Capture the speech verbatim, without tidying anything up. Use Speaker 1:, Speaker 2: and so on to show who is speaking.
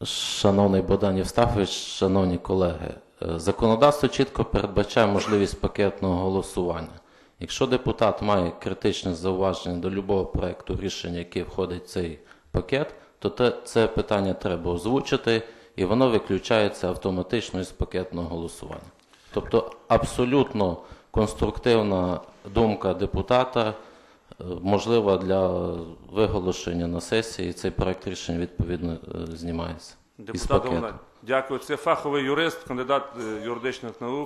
Speaker 1: Шановний Богдан Євстафович, шановні колеги, законодавство чітко передбачає можливість пакетного голосування. Якщо депутат має критичне зауваження до будь-якого проєкту рішення, який входить в цей пакет, то те, це питання треба озвучити, і воно виключається автоматично із пакетного голосування. Тобто абсолютно конструктивна думка депутата можлива для виголошення на сесії, цей проект рішення відповідно знімається із
Speaker 2: Депутат
Speaker 1: пакету.
Speaker 2: Головне, дякую. Це фаховий юрист, кандидат юридичних наук.